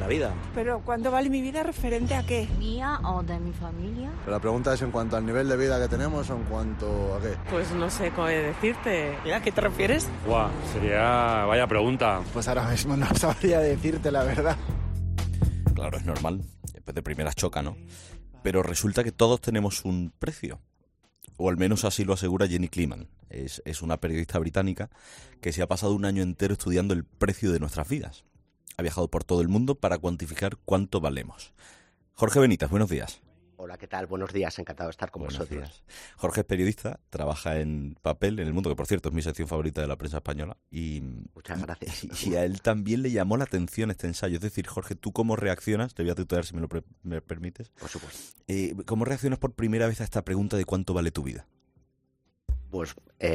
la vida. Pero ¿cuánto vale mi vida referente a qué? ¿Mía o de mi familia? Pero la pregunta es en cuanto al nivel de vida que tenemos o en cuanto a qué. Pues no sé cómo decirte. ¿A qué te refieres? Guau, sería... vaya pregunta. Pues ahora mismo no sabría decirte la verdad. Claro, es normal. Después de primeras choca, ¿no? Pero resulta que todos tenemos un precio. O al menos así lo asegura Jenny Kliman. Es una periodista británica que se ha pasado un año entero estudiando el precio de nuestras vidas. Ha viajado por todo el mundo para cuantificar cuánto valemos. Jorge Benítez, buenos días. Hola, ¿qué tal? Buenos días, encantado de estar con Buenos vosotros. días. Jorge es periodista, trabaja en Papel, en El Mundo, que por cierto es mi sección favorita de la prensa española. Muchas gracias. Y a él también le llamó la atención este ensayo. Es decir, Jorge, ¿tú cómo reaccionas? Te voy a tutear si me permites. Por supuesto. ¿Cómo reaccionas por primera vez a esta pregunta de cuánto vale tu vida? Pues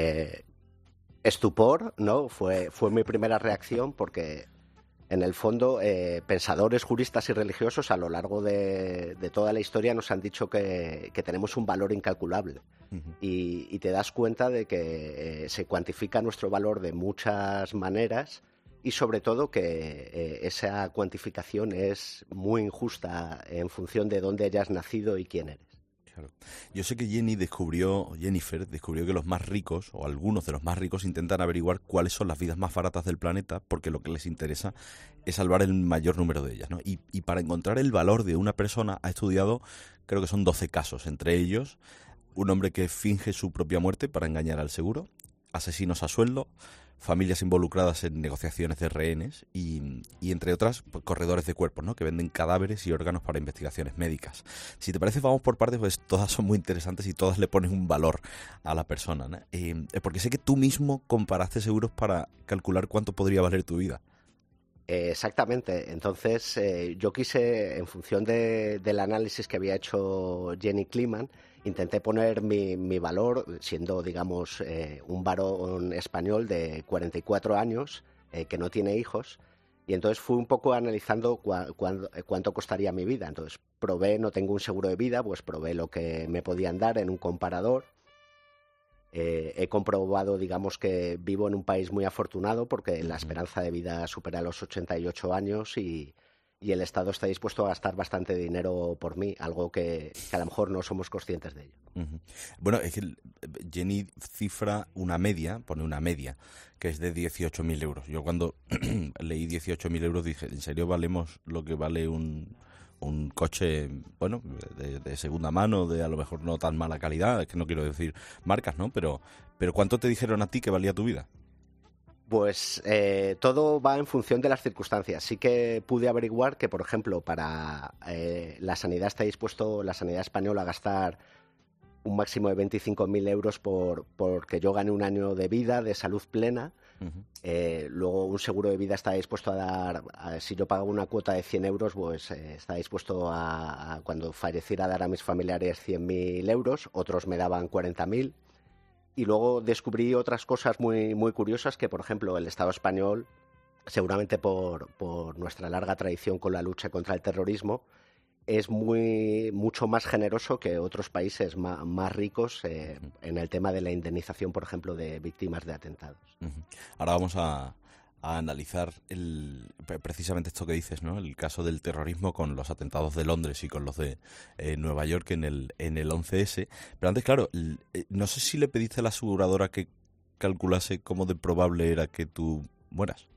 estupor, ¿no? Fue mi primera reacción porque, en el fondo, pensadores, juristas y religiosos a lo largo de toda la historia nos han dicho que tenemos un valor incalculable. Uh-huh. Y te das cuenta de que se cuantifica nuestro valor de muchas maneras y, sobre todo, que esa cuantificación es muy injusta en función de dónde hayas nacido y quién eres. Claro. Yo sé que Jennifer descubrió que los más ricos, o algunos de los más ricos, intentan averiguar cuáles son las vidas más baratas del planeta, porque lo que les interesa es salvar el mayor número de ellas, ¿no? Y para encontrar el valor de una persona ha estudiado, creo que son 12 casos, entre ellos un hombre que finge su propia muerte para engañar al seguro, asesinos a sueldo, familias involucradas en negociaciones de rehenes y entre otras, pues, corredores de cuerpos, ¿no? Que venden cadáveres y órganos para investigaciones médicas. Si te parece, vamos por partes, pues todas son muy interesantes y todas le ponen un valor a la persona, ¿no? Porque sé que tú mismo comparaste seguros para calcular cuánto podría valer tu vida. Exactamente. Entonces, yo quise, en función del análisis que había hecho Jenny Kliman, intenté poner mi valor, siendo, digamos, un varón español de 44 años, que no tiene hijos, y entonces fui un poco analizando cuánto costaría mi vida. Entonces, no tengo un seguro de vida, pues probé lo que me podían dar en un comparador. He comprobado, digamos, que vivo en un país muy afortunado porque la esperanza de vida supera los 88 años y el Estado está dispuesto a gastar bastante dinero por mí, algo que a lo mejor no somos conscientes de ello. Uh-huh. Bueno, es que Jenny cifra pone una media, que es de 18.000 euros. Yo cuando leí 18.000 euros dije, ¿en serio valemos lo que vale un coche, bueno, de segunda mano, de a lo mejor no tan mala calidad? Es que no quiero decir marcas, ¿no? Pero ¿cuánto te dijeron a ti que valía tu vida? Pues todo va en función de las circunstancias. Sí que pude averiguar que, por ejemplo, para la sanidad la sanidad española, a gastar un máximo de 25.000 euros porque yo gane un año de vida, de salud plena. Uh-huh. Luego un seguro de vida está dispuesto a dar, si yo pagaba una cuota de 100 euros, pues está dispuesto a cuando falleciera, dar a mis familiares 100.000 euros, otros me daban 40.000. Y luego descubrí otras cosas muy, muy curiosas, que, por ejemplo, el Estado español, seguramente por nuestra larga tradición con la lucha contra el terrorismo, es mucho más generoso que otros países más ricos en el tema de la indemnización, por ejemplo, de víctimas de atentados. Uh-huh. Ahora vamos a analizar precisamente esto que dices, ¿no? El caso del terrorismo con los atentados de Londres y con los de Nueva York en el 11S. Pero antes, claro, no sé si le pediste a la aseguradora que calculase cómo de probable era que tú mueras.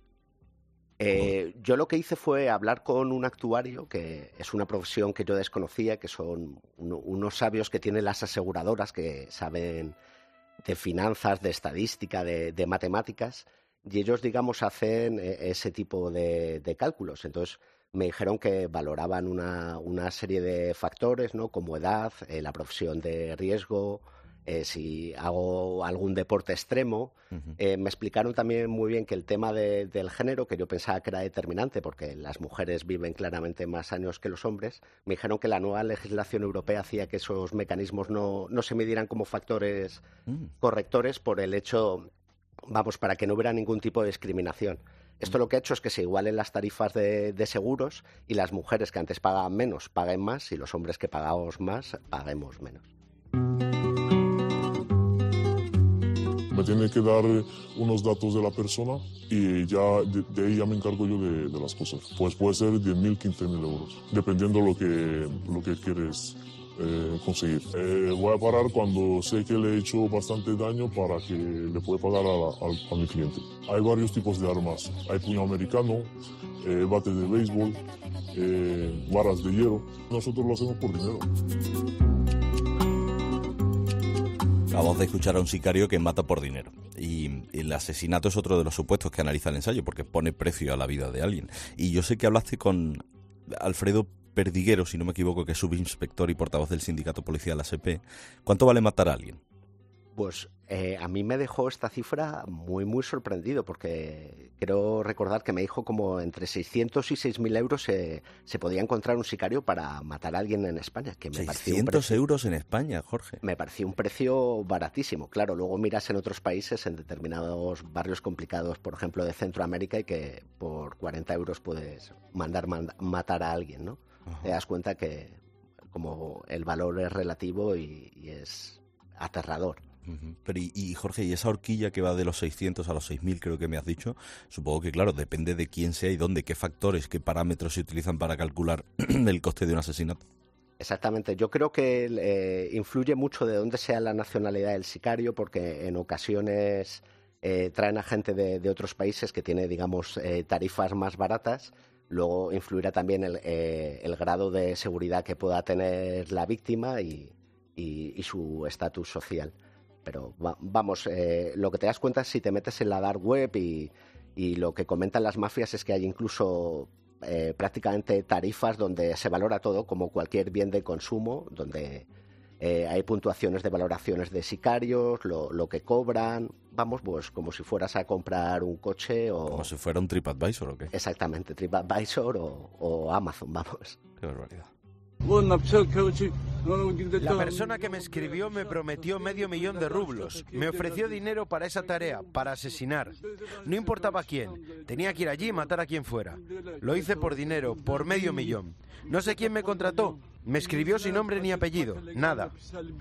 Yo lo que hice fue hablar con un actuario, que es una profesión que yo desconocía, que son unos sabios que tienen las aseguradoras, que saben de finanzas, de estadística, de matemáticas, y ellos, digamos, hacen ese tipo de cálculos. Entonces me dijeron que valoraban una serie de factores, ¿no? Como edad, la profesión de riesgo, si hago algún deporte extremo. Uh-huh. Me explicaron también muy bien que el tema del género, que yo pensaba que era determinante porque las mujeres viven claramente más años que los hombres, me dijeron que la nueva legislación europea hacía que esos mecanismos no se midieran como factores correctores por el hecho, vamos, para que no hubiera ningún tipo de discriminación. Esto lo que ha hecho es que se igualen las tarifas de seguros y las mujeres que antes pagaban menos paguen más y los hombres que pagamos más paguemos menos. Me tiene que dar unos datos de la persona y ya de ahí ya me encargo yo de las cosas. Pues puede ser 10.000, 15.000 euros, dependiendo lo que quieres conseguir. Voy a parar cuando sé que le he hecho bastante daño para que le pueda pagar a mi cliente. Hay varios tipos de armas. Hay puño americano, bates de béisbol, varas de hierro. Nosotros lo hacemos por dinero. Acabamos de escuchar a un sicario que mata por dinero. Y el asesinato es otro de los supuestos que analiza el ensayo, porque pone precio a la vida de alguien. Y yo sé que hablaste con Alfredo Perdiguero, si no me equivoco, que es subinspector y portavoz del sindicato policial ASP. ¿Cuánto vale matar a alguien? Pues a mí me dejó esta cifra muy, muy sorprendido, porque quiero recordar que me dijo como entre 600 y 6.000 euros se podía encontrar un sicario para matar a alguien en España. Que me 600 euros en España, Jorge. Me pareció un precio baratísimo. Claro, luego miras en otros países, en determinados barrios complicados, por ejemplo, de Centroamérica, y que por 40 euros puedes matar a alguien, ¿no? Ajá. Te das cuenta que como el valor es relativo y es aterrador. Pero y Jorge, y esa horquilla que va de los 600 a los 6.000, creo que me has dicho, supongo que, claro, depende de quién sea y dónde, qué factores, qué parámetros se utilizan para calcular el coste de un asesinato. Exactamente. Yo creo que influye mucho de dónde sea la nacionalidad del sicario, porque en ocasiones traen a gente de otros países que tiene, digamos, tarifas más baratas. Luego influirá también el grado de seguridad que pueda tener la víctima y su estatus social. Pero vamos, lo que te das cuenta es si te metes en la dark web y lo que comentan las mafias es que hay incluso prácticamente tarifas donde se valora todo como cualquier bien de consumo, donde hay puntuaciones de valoraciones de sicarios, lo que cobran, vamos, pues como si fueras a comprar un coche o... Como si fuera un TripAdvisor, ¿o qué? Exactamente, TripAdvisor o Amazon, vamos. Qué barbaridad. La persona que me escribió me prometió $500,000. Me ofreció dinero para esa tarea, para asesinar. No importaba quién. Tenía que ir allí y matar a quien fuera. Lo hice por dinero, por $500,000. No sé quién me contrató. Me escribió sin nombre ni apellido. Nada.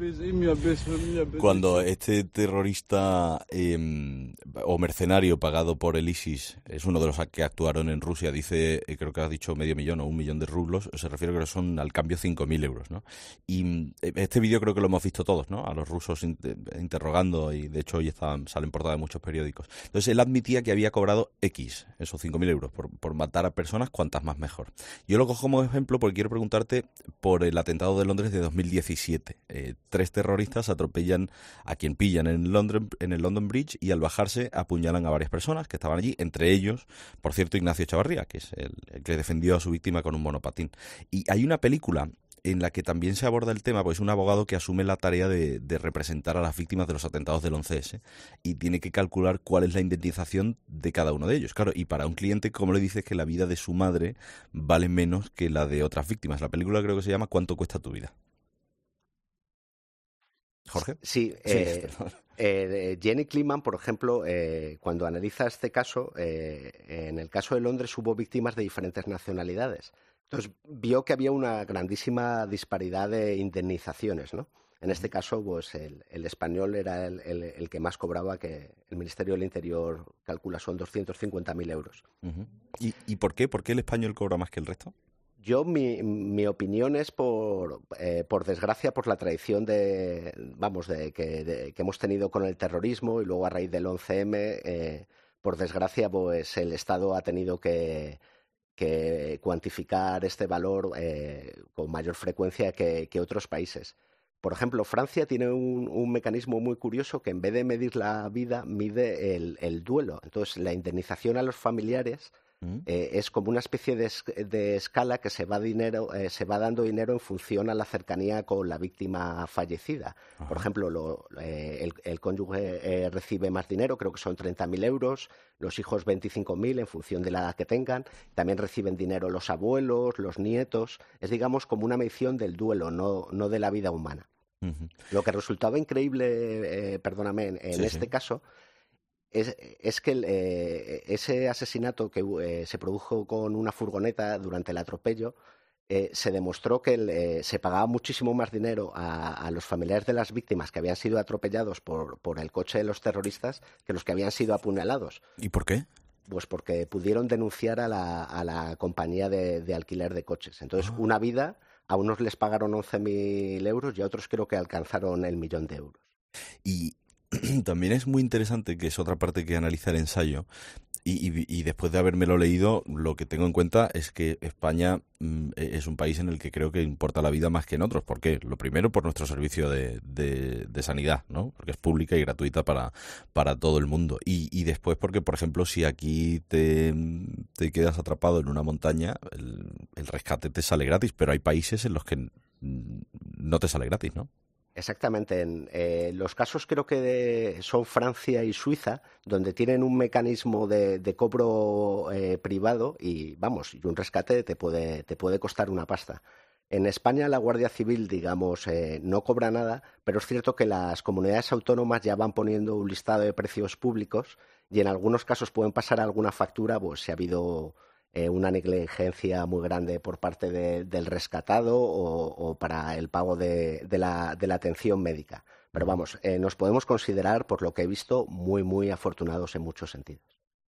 Cuando este terrorista o mercenario pagado por el ISIS es uno de los que actuaron en Rusia, dice, creo que has dicho $500,000 o $1,000,000 de rublos, se refiere que son al cambio 5.000 euros, ¿no? Y este vídeo creo que lo hemos visto todos, ¿no? A los rusos interrogando, y de hecho hoy salen portada de muchos periódicos. Entonces él admitía que había cobrado X, esos 5.000 euros, por matar a personas, cuantas más mejor. Yo lo cojo como ejemplo porque quiero preguntarte por el atentado de Londres de 2017. 3 terroristas atropellan a quien pillan en el London Bridge y al bajarse apuñalan a varias personas que estaban allí, entre ellos, por cierto, Ignacio Echavarría, que es el que defendió a su víctima con un monopatín. Y hay una película en la que también se aborda el tema, pues un abogado que asume la tarea de representar a las víctimas de los atentados del 11S y tiene que calcular cuál es la indemnización de cada uno de ellos. Claro, y para un cliente, como le dices, que la vida de su madre vale menos que la de otras víctimas. La película creo que se llama ¿Cuánto cuesta tu vida? ¿Jorge? Sí, Jenny Kliman, por ejemplo, cuando analiza este caso, en el caso de Londres hubo víctimas de diferentes nacionalidades. Entonces vio que había una grandísima disparidad de indemnizaciones, ¿no? En este caso, pues el español era el que más cobraba, que el Ministerio del Interior calcula son 250.000 euros. Uh-huh. ¿Y por qué? ¿Por qué el español cobra más que el resto? Yo, mi opinión es por desgracia, por la tradición que hemos tenido con el terrorismo, y luego a raíz del 11M, por desgracia, pues el Estado ha tenido que cuantificar este valor con mayor frecuencia que otros países. Por ejemplo, Francia tiene un mecanismo muy curioso que en vez de medir la vida, mide el duelo. Entonces, la indemnización a los familiares es como una especie de escala que se va dando dinero en función a la cercanía con la víctima fallecida. Ajá. Por ejemplo, el cónyuge recibe más dinero, creo que son 30.000 euros, los hijos 25.000 en función de la edad que tengan. También reciben dinero los abuelos, los nietos. Es, digamos, como una medición del duelo, no de la vida humana. Uh-huh. Lo que resultaba increíble, en este caso, es que ese asesinato que se produjo con una furgoneta durante el atropello se demostró que se pagaba muchísimo más dinero a los familiares de las víctimas que habían sido atropellados por el coche de los terroristas que los que habían sido apuñalados. ¿Y por qué? Pues porque pudieron denunciar a la compañía de alquiler de coches. Entonces, una vida, a unos les pagaron 11.000 euros y a otros creo que alcanzaron el 1.000.000 de euros. Y también es muy interesante, que es otra parte que analiza el ensayo, y después de habérmelo leído, lo que tengo en cuenta es que España es un país en el que creo que importa la vida más que en otros. ¿Por qué? Lo primero, por nuestro servicio de sanidad, ¿no? Porque es pública y gratuita para todo el mundo. Y después porque, por ejemplo, si aquí te quedas atrapado en una montaña, el rescate te sale gratis, pero hay países en los que no te sale gratis, ¿no? Exactamente. En los casos creo que son Francia y Suiza, donde tienen un mecanismo de cobro privado y, vamos, y un rescate te puede costar una pasta. En España la Guardia Civil, digamos, no cobra nada, pero es cierto que las comunidades autónomas ya van poniendo un listado de precios públicos y en algunos casos pueden pasar alguna factura, pues si ha habido una negligencia muy grande por parte del rescatado o para el pago de la atención médica. Pero vamos, nos podemos considerar, por lo que he visto, muy, muy afortunados en muchos sentidos.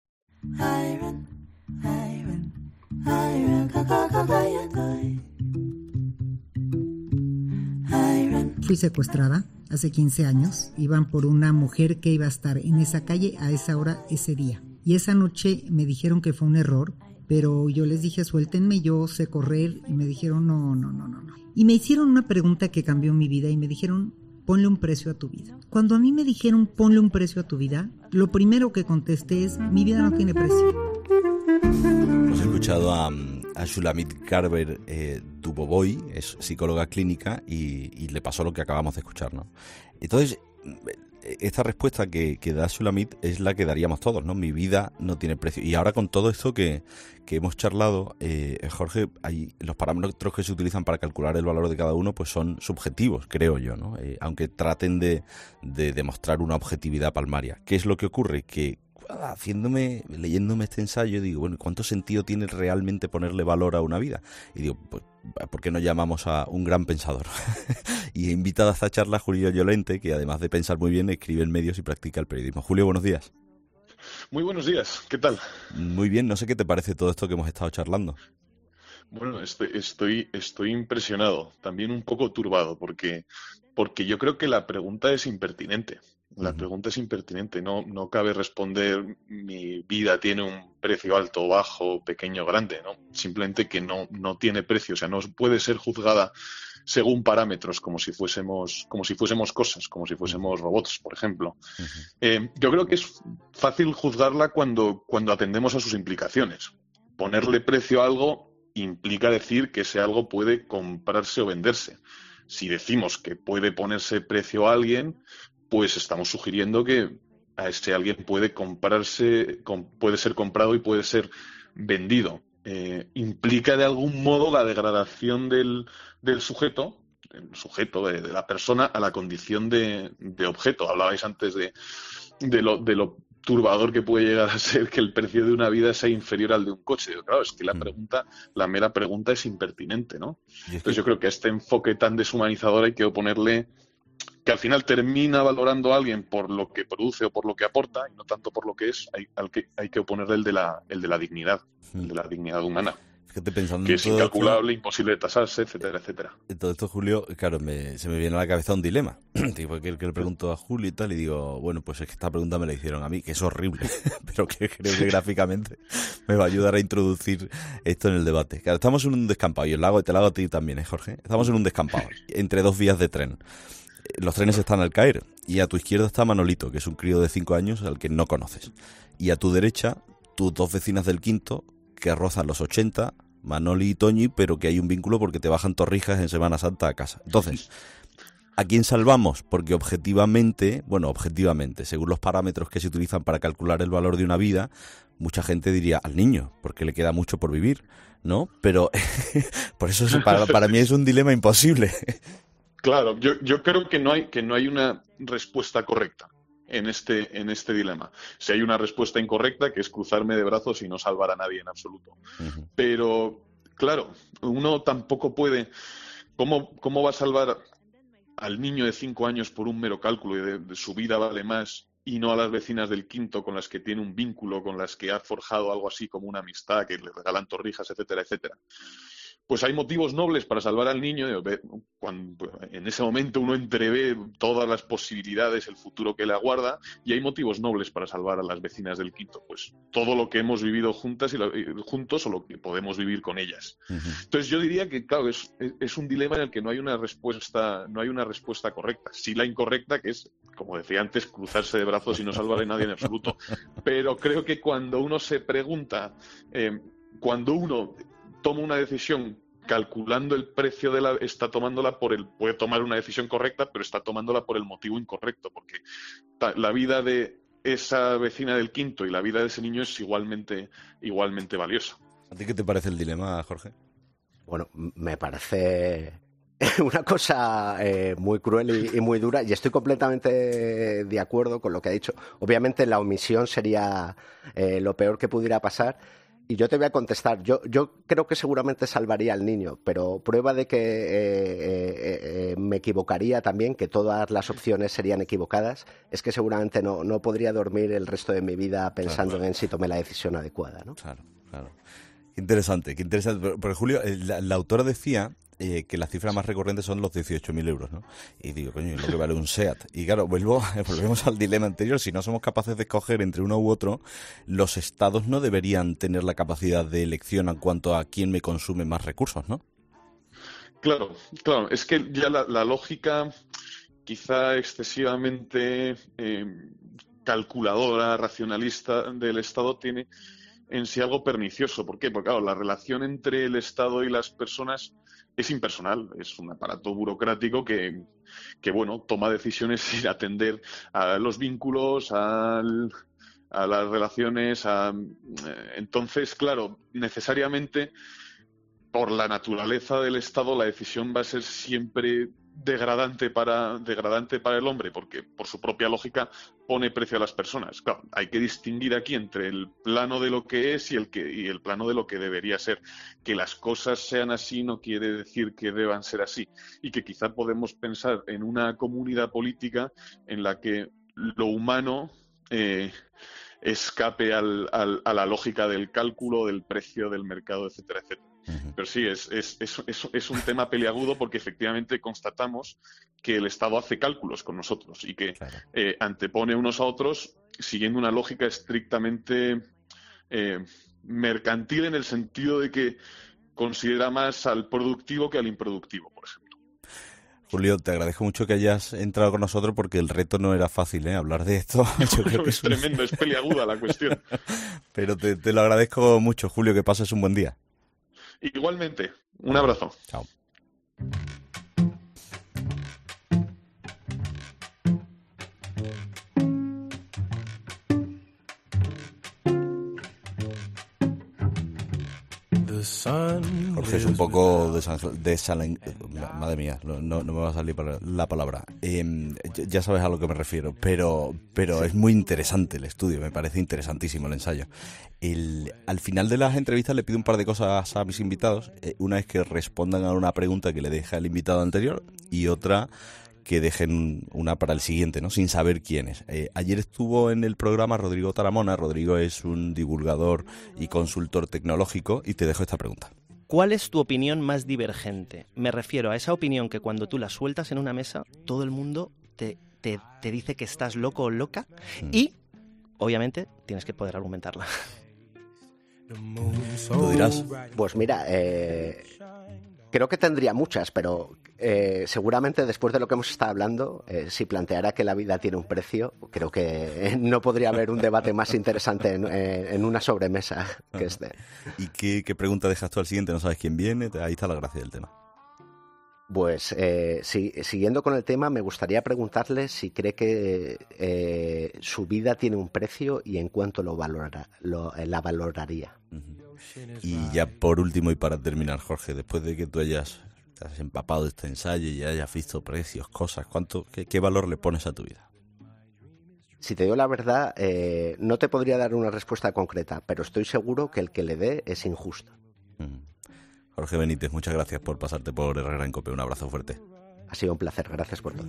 Fui secuestrada hace 15 años. Iban por una mujer que iba a estar en esa calle a esa hora, ese día. Y esa noche me dijeron que fue un error, pero yo les dije, suéltenme, yo sé correr, y me dijeron, no. Y me hicieron una pregunta que cambió mi vida y me dijeron, ponle un precio a tu vida. Cuando a mí me dijeron, ponle un precio a tu vida, lo primero que contesté es, mi vida no tiene precio. Hemos escuchado a Shulamit Carver Dubovoy, es psicóloga clínica, y le pasó lo que acabamos de escuchar, ¿no? Entonces, esta respuesta que da Shulamit es la que daríamos todos, ¿no? Mi vida no tiene precio. Y ahora con todo esto que hemos charlado, Jorge, los parámetros que se utilizan para calcular el valor de cada uno pues son subjetivos, creo yo, ¿no? Aunque traten de demostrar una objetividad palmaria. ¿Qué es lo que ocurre? Que leyéndome este ensayo, digo, bueno, ¿cuánto sentido tiene realmente ponerle valor a una vida? Y digo, pues, ¿por qué no llamamos a un gran pensador? Y he invitado a esta charla a Julio Llorente, que además de pensar muy bien, escribe en medios y practica el periodismo. Julio, buenos días. Muy buenos días, ¿qué tal? Muy bien, no sé qué te parece todo esto que hemos estado charlando. Bueno, estoy impresionado, también un poco turbado, porque yo creo que la pregunta es impertinente. La pregunta es impertinente, no cabe responder mi vida tiene un precio alto, bajo, pequeño, grande, ¿no? Simplemente que no tiene precio, o sea, no puede ser juzgada según parámetros, como si fuésemos cosas, como si fuésemos robots, por ejemplo. Yo creo que es fácil juzgarla cuando atendemos a sus implicaciones. Ponerle precio a algo implica decir que ese algo puede comprarse o venderse. Si decimos que puede ponerse precio a alguien, pues estamos sugiriendo que a ese alguien puede ser comprado y puede ser vendido. Implica de algún modo la degradación del sujeto, de la persona, a la condición de objeto. Hablabais antes de lo turbador que puede llegar a ser que el precio de una vida sea inferior al de un coche. Claro, es que la mera pregunta es impertinente, ¿no? Entonces yo creo que a este enfoque tan deshumanizador hay que oponerle que al final termina valorando a alguien por lo que produce o por lo que aporta y no tanto por lo que es. Hay que oponerle el de la dignidad, el de la dignidad humana. Fíjate, pensando que es incalculable, imposible de tasarse, etcétera, etcétera. Todo esto, Julio, claro, se me viene a la cabeza un dilema. Porque le pregunto a Julio y tal, y digo, bueno, pues es que esta pregunta me la hicieron a mí, que es horrible, pero que creo que gráficamente me va a ayudar a introducir esto en el debate. Claro, estamos en un descampado, y te lo hago a ti también, Jorge. Estamos en un descampado, entre dos vías de tren. Los trenes están al caer, y a tu izquierda está Manolito, que es un crío de 5 años al que no conoces. Y a tu derecha, tus dos vecinas del quinto, que rozan los 80, Manoli y Toñi, pero que hay un vínculo porque te bajan torrijas en Semana Santa a casa. Entonces, ¿a quién salvamos? Porque objetivamente, según los parámetros que se utilizan para calcular el valor de una vida, mucha gente diría al niño, porque le queda mucho por vivir, ¿no? Pero por eso para mí es un dilema imposible. Claro, yo creo que no hay una respuesta correcta en este dilema. Si hay una respuesta incorrecta, que es cruzarme de brazos y no salvar a nadie en absoluto. Pero claro, uno tampoco puede... ¿Cómo va a salvar al niño de 5 años por un mero cálculo y de su vida vale más, y no a las vecinas del quinto con las que tiene un vínculo, con las que ha forjado algo así como una amistad, que le regalan torrijas, etcétera, etcétera? Pues hay motivos nobles para salvar al niño. Cuando en ese momento uno entrevé todas las posibilidades, el futuro que le aguarda, y hay motivos nobles para salvar a las vecinas del quinto. Pues todo lo que hemos vivido juntos o lo que podemos vivir con ellas. Entonces yo diría que, claro, es un dilema en el que no hay una respuesta correcta. Sí, la incorrecta, que es, como decía antes, cruzarse de brazos y no salvar a nadie en absoluto. Pero creo que cuando uno se pregunta, cuando uno toma una decisión calculando el precio está tomándola puede tomar una decisión correcta, pero está tomándola por el motivo incorrecto, porque la vida de esa vecina del quinto y la vida de ese niño es igualmente valiosa. ¿A ti qué te parece el dilema, Jorge? Bueno, me parece una cosa muy cruel y muy dura, y estoy completamente de acuerdo con lo que ha dicho. Obviamente la omisión sería lo peor que pudiera pasar. Y yo te voy a contestar, yo creo que seguramente salvaría al niño, pero prueba de que me equivocaría también, que todas las opciones serían equivocadas, es que seguramente no podría dormir el resto de mi vida pensando en si tomé la decisión adecuada, ¿no? Claro. Qué interesante. Pero Julio, la autora decía que las cifras más recurrentes son los 18.000 euros, ¿no? Y digo, coño, lo que vale un SEAT. Y claro, volvemos al dilema anterior. Si no somos capaces de escoger entre uno u otro, los estados no deberían tener la capacidad de elección en cuanto a quién me consume más recursos, ¿no? Claro. Es que ya la lógica, quizá excesivamente calculadora, racionalista del Estado, tiene en sí algo pernicioso. ¿Por qué? Porque, claro, la relación entre el Estado y las personas es impersonal, es un aparato burocrático que bueno, toma decisiones sin atender a los vínculos, a las relaciones. Entonces, claro, necesariamente, por la naturaleza del Estado, la decisión va a ser siempre degradante para el hombre, porque por su propia lógica pone precio a las personas. Claro, hay que distinguir aquí entre el plano de lo que es y el plano de lo que debería ser. Que las cosas sean así no quiere decir que deban ser así, y que quizá podemos pensar en una comunidad política en la que lo humano escape a la lógica del cálculo, del precio, del mercado, etcétera, etcétera. Pero sí, es un tema peliagudo, porque efectivamente constatamos que el Estado hace cálculos con nosotros y que antepone unos a otros siguiendo una lógica estrictamente mercantil, en el sentido de que considera más al productivo que al improductivo, por ejemplo. Julio, te agradezco mucho que hayas entrado con nosotros, porque el reto no era fácil, hablar de esto. Yo creo que es tremendo, es peliaguda la cuestión. Pero te lo agradezco mucho, Julio, que pases un buen día. Igualmente, un abrazo. Chao. Jorge es un poco madre mía, no me va a salir la palabra. Ya sabes a lo que me refiero, pero es muy interesante el estudio, me parece interesantísimo el ensayo. Al final de las entrevistas le pido un par de cosas a mis invitados. Una es que respondan a una pregunta que le deja el invitado anterior, y otra que dejen una para el siguiente, ¿no? Sin saber quién es. Ayer estuvo en el programa Rodrigo Taramona. Rodrigo es un divulgador y consultor tecnológico, y te dejo esta pregunta. ¿Cuál es tu opinión más divergente? Me refiero a esa opinión que cuando tú la sueltas en una mesa, todo el mundo te dice que estás loco o loca, y obviamente tienes que poder argumentarla. ¿Tú dirás? Pues mira, creo que tendría muchas, pero seguramente después de lo que hemos estado hablando, si planteara que la vida tiene un precio, creo que no podría haber un debate más interesante en una sobremesa que este. ¿Y qué pregunta dejas tú al siguiente? ¿No sabes quién viene? Ahí está la gracia del tema. Pues siguiendo con el tema, me gustaría preguntarle si cree que su vida tiene un precio y en cuánto la valoraría. Y ya por último, y para terminar, Jorge, después de que tú te has empapado de este ensayo y hayas visto precios, cosas, ¿qué valor le pones a tu vida? Si te digo la verdad, no te podría dar una respuesta concreta, pero estoy seguro que el que le dé es injusto. Jorge Benítez, muchas gracias por pasarte por Herrera en COPE. Un abrazo fuerte. Ha sido un placer, gracias por todo.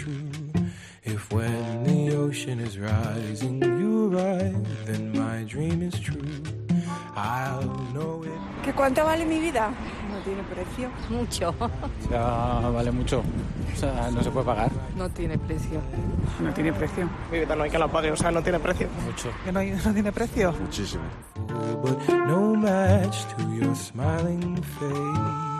¿Que cuánto vale mi vida? No tiene precio. Mucho. O sea, vale mucho. O sea, no se puede pagar. No tiene precio. No tiene precio. Mi vida no hay que la pague, o sea, no tiene precio. Mucho. ¿Que no tiene precio? Muchísimo. No match to your smiling face.